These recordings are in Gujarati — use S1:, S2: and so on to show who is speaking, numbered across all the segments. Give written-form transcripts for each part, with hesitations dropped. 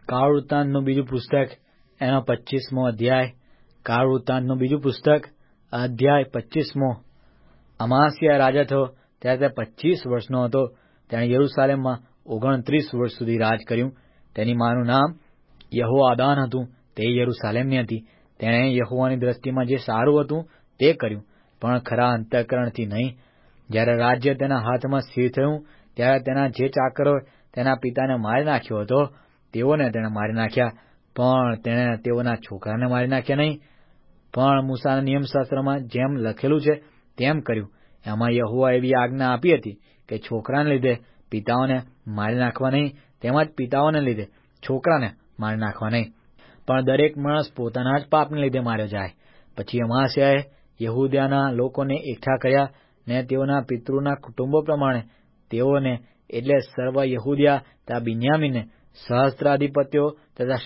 S1: કાળ વૃત્તાંતનું બીજું પુસ્તક એનો 25મો અધ્યાય. કાળ વૃત્તાંતનું બીજું પુસ્તક અધ્યાય 25મો. અમાસ્યા રાજા થયો ત્યારે તે 25 વર્ષનો હતો. તેણે યરૂશાલેમમાં 29 વર્ષ સુધી રાજ કર્યું. તેની માનું નામ યહોઆદાન હતું. તે યરૂશાલેમની હતી. તેણે યહોવાની દ્રષ્ટિમાં જે સારું હતું તે કર્યું, પણ ખરા અંતઃકરણથી નહીં. જ્યારે રાજ્ય તેના હાથમાં સ્થિર થયું ત્યારે તેના જે ચાકરોએ તેના પિતાને મારી નાખ્યો હતો તેઓને તેણે મારી નાખ્યા, પણ તેણે તેઓના છોકરાને મારી નાખ્યા નહીં. પણ મૂસાના નિયમશાસ્ત્રમાં જેમ લખેલું છે તેમ કર્યું. એમાં યહોવા એવી આજ્ઞા આપી હતી કે છોકરાને લીધે પિતાઓને મારી નાખવા નહીં, તેમજ પિતાઓને લીધે છોકરાને મારી નાખવા નહીં, પણ દરેક માણસ પોતાના જ પાપને લીધે માર્યો જાય. પછી અમાસ્યાએ યહૂદાના લોકોને એકઠા કર્યા ને તેઓના પિતૃના કુટુંબો પ્રમાણે તેઓને એટલે સર્વ યહૂદિયા તથા બિન્યામીનને સહસ્ત્રાધિપત્યો તથા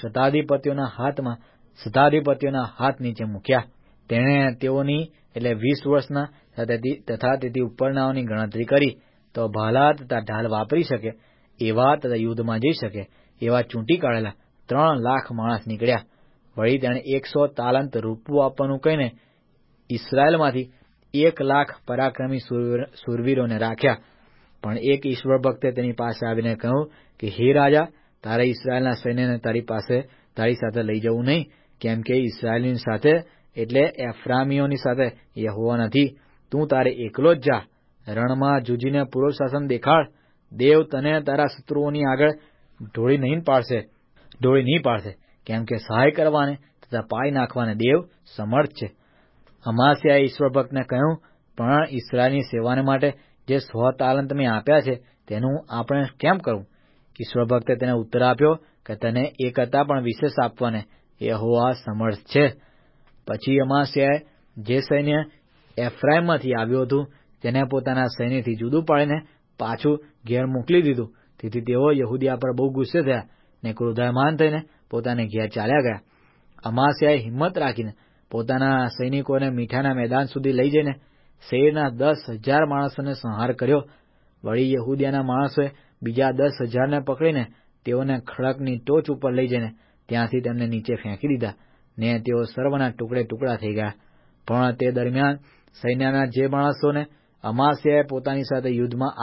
S1: શતાધિપત્યોના હાથ નીચે મૂક્યા. તેણે તેઓની એટલે 20 વર્ષના તથા તેથી ઉપરનાઓની ગણતરી કરી તો ભાલા તથા ઢાલ વાપરી શકે એવા તથા યુદ્ધમાં જઈ શકે એવા ચૂંટી કાઢેલા 3 લાખ માણસ નીકળ્યા. વળી તેણે 100 તાલંત રૂપું આપવાનું કહીને ઇસ્રાયેલમાંથી 1 લાખ પરાક્રમી શૂરવીરોને રાખ્યા. પણ એક ઈશ્વર ભક્તે તેની પાસે આવીને કહ્યું કે હે રાજા, તારે ઇસ્રાયેલના સૈન્યને તારી સાથે લઈ જવું નહીં, કેમ કે ઇસ્રાયેલની સાથે એટલે એફ્રામીઓની સાથે યહોવા નથી. તું તારે એકલો જ જા, રણમાં જૂજીને પૂરો શાસન દેખાડ. દેવ તને તારા શત્રુઓની આગળ ઢોળી નહીં પાડશે, કેમ કે સહાય કરવાને તથા પાડી નાખવાને દેવ સમર્થ છે. અમાસ્યાએ ઈશ્વર ભક્તને કહ્યું, પણ ઇસ્રાયેલની સેવાને માટે જે 100 તાલંત મેં આપ્યા છે તેનું આપણે કેમ કરવું? ઈશ્વર ભક્તે તેને ઉત્તર આપ્યો કે તને 1 કરતાં પણ વિશેષ આપવાને યહોવા સમર્થ છે. પછી અમાસ્યાએ જે સૈન્ય એફ્રાઈમમાંથી આવ્યું હતું તેને પોતાના સૈન્યથી જુદું પાડીને પાછું ઘેર મોકલી દીધું. તેથી તેઓ યહૂદિયા પર બહુ ગુસ્સે થયા ને ક્રોધાયમાન થઈને પોતાને ઘેર ચાલ્યા ગયા. અમાસ્યાએ હિંમત રાખીને પોતાના સૈનિકોને મીઠાના મેદાન સુધી લઈ જઈને શેરના 10,000 માણસોને સંહાર કર્યો. વળી યહૂદિયાના માણસોએ બીજા 10,000ને પકડીને તેઓને ખડકની ટોચ ઉપર લઈ જઈને ત્યાંથી તેમને નીચે ફેંકી દીધા ને તેઓ સર્વના ટુકડે થઈ ગયા. પણ તે દરમિયાન સૈન્યના જે માણસોને અમાસ્યાએ પોતાની સાથે યુદ્ધમાં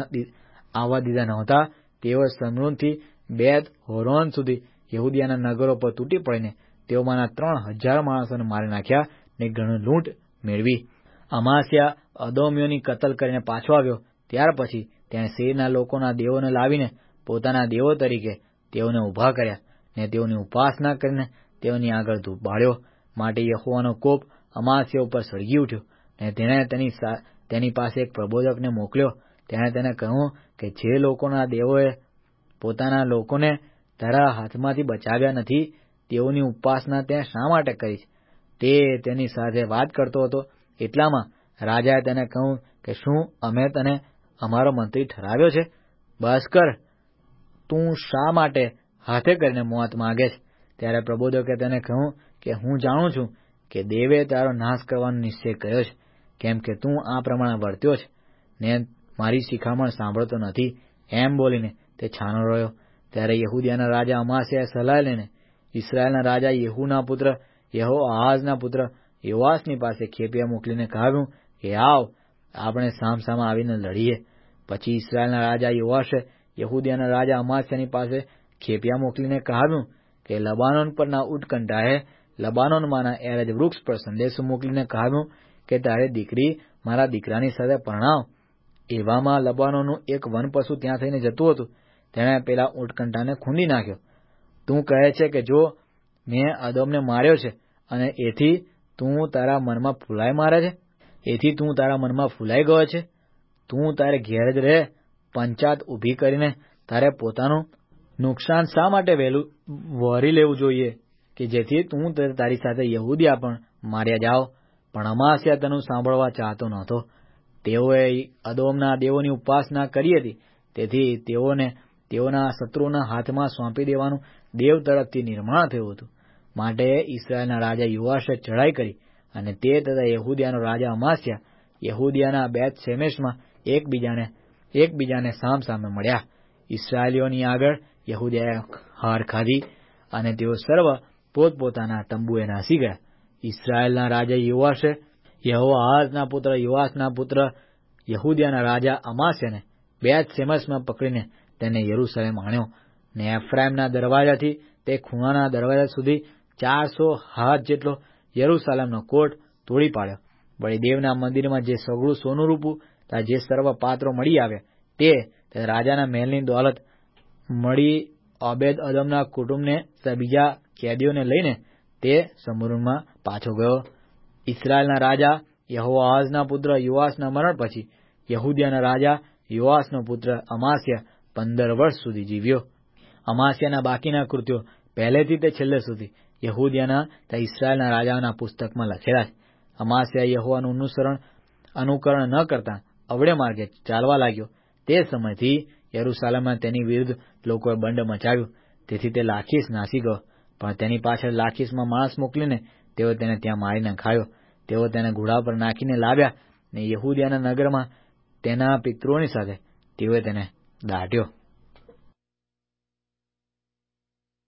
S1: આવવા દીધા નહોતા તેઓએ સમરૂનથી બેત હોરોન સુધી યહૂદિયાના નગરો પર તૂટી પડીને તેઓમાંના 3,000 માણસોને મારી નાખ્યા ને ઘણું લૂંટ મેળવી. અમાસ્યા અદોમીઓની કતલ કરીને પાછો આવ્યો. ત્યાર પછી તેણે શેરના લોકોના દેવોને લાવીને પોતાના દેવો તરીકે તેઓને ઊભા કર્યા ને તેઓની ઉપાસના કરીને તેઓની આગળ ધૂપ બાળ્યો. માટે યહોવાનો કોપ અમાસ્યા ઉપર સળગી ઉઠ્યો ને તેણે તેની પાસે એક પ્રબોધકને મોકલ્યો. તેણે તેને કહ્યું કે જે લોકોના દેવોએ પોતાના લોકોને તારા હાથમાંથી બચાવ્યા નથી તેઓની ઉપાસના તે શા માટે કરી છે? તે તેની સાથે વાત કરતો હતો. એટલામાં રાજાએ તેને કહ્યું કે શું અમે તને અમારો મંત્રી ઠરાવ્યો છે? બસ કર, તું શા માટે હાથે કરીને મોત માગે છે? ત્યારે પ્રબોધકે તેને કહ્યું કે હું જાણું છું કે દેવે તારો નાશ કરવાનો નિશ્ચય કર્યો છે, કેમ કે તું આ પ્રમાણે વર્ત્યો છે ને મારી શિખામણ સાંભળતો નથી. એમ બોલીને તે છાનો રહ્યો. ત્યારે યહૂદિયાના રાજા અમાસ્યાએ સલાહ લઈને ઇસ્રાયેલના રાજા યેહૂના પુત્ર યહોઆહાઝના પુત્ર યોઆસની પાસે ખેપિયા મોકલીને કહ્યું કે આવ, આપણે સામસામા આવીને લડીએ. પછી ઇસ્રાયેલના રાજા યોઆશે યહૂદિયાના રાજા અમાસ્યાની પાસે ખેપિયા મોકલીને કહ્યું કે લબાનોન પરના ઉત્કંઠાએ લબાનોનમાંના એરજ વૃક્ષ પર સંદેશો મોકલીને કહ્યું કે તારી દીકરી મારા દીકરાની સાથે પરણાવ. એવામાં લબાનોનું એક વનપશુ ત્યાં થઈને જતું હતું. તેણે પેલા ઉત્કંઠાને ખૂંદી નાખ્યો. તું કહે છે કે જો મેં અદોમને માર્યો છે અને એથી તું તારા મનમાં ફૂલાઈ ગયો છે. તું તારે ઘેર જ રહે. પંચાત ઊભી કરીને તારે પોતાનું નુકસાન શા માટે વહેલું વહોરી લેવું જોઈએ કે જેથી તું તારી સાથે યહૂદિયા પણ માર્યા જાઓ? પણ અમાસ્યા તેનું સાંભળવા ચાહતો નહોતો. તેઓએ અદોમના દેવોની ઉપાસના કરી હતી, તેથી તેઓને તેઓના શત્રુઓના હાથમાં સોંપી દેવાનું દેવ તરફથી નિર્માણ થયું હતું. માટે ઇસ્રાયેલના રાજા યોઆશે ચઢાઈ કરી અને તે તથા યહૂદિયાનો રાજા અમાસ્યા યહૂદિયાના બેત શેમેશમાં એકબીજાને સામસામે મળ્યા. ઇસ્રાયેલીઓની આગળ યહૂદિયાએ હાર ખાધી અને તેઓ સર્વ પોતપોતાના તંબુએ નાસી ગયા. ઇસ્રાયેલના રાજા યોઆશે યહોઆહાઝના પુત્ર યોઆસના પુત્ર યહૂદિયાના રાજા અમાસ્યાને બેત શેમેશમાં પકડીને તેને યરૂશલેમ આણ્યો, ને એફ્રાઈમના દરવાજાથી તે ખૂણાના દરવાજા સુધી 400 હાથ જેટલો યરૂશલેમનો કોટ તોડી પાડ્યો. વળી દેવના મંદિરમાં જે સઘળું સોનું રૂપું તથા જે સર્વ પાત્રો મળી આવ્યા તે રાજાના મહેલની દોલત મળી ઓબેદ અદમના કુટુંબને તથા બીજા કેદીઓને લઈને તે સમરૂનમાં પાછો ગયો. ઇસ્રાયેલના રાજા યહોઆહાઝના પુત્ર યોઆસના મરણ પછી યહૂદિયાના રાજા યોઆસનો પુત્ર અમાસ્યા 15 વર્ષ સુધી જીવ્યો. અમાસ્યાના બાકીના કૃત્યો પહેલેથી તે છેલ્લે સુધી યહૂદિયાના તથા ઇસ્રાયેલના રાજાઓના પુસ્તકમાં લખેલા છે. અમાસ્યા યહોવાનું અનુકરણ ન કરતા અવળે માર્ગે ચાલવા લાગ્યો. તે સમયથી યરૂશાલેમમાં તેની વિરુદ્ધ લોકોએ બંડ મચાવ્યું. તેથી તે લાખીશ નાસી ગયો. પણ તેની પાછળ લાખીશમાં માણસ મોકલીને તેઓ તેને ત્યાં મારી નખાયો. તેઓ તેને ઘોડા પર નાખીને લાવ્યા ને યહૂદિયાના નગરમાં તેના પિતૃઓની સાથે તેઓએ તેને દાટ્યો.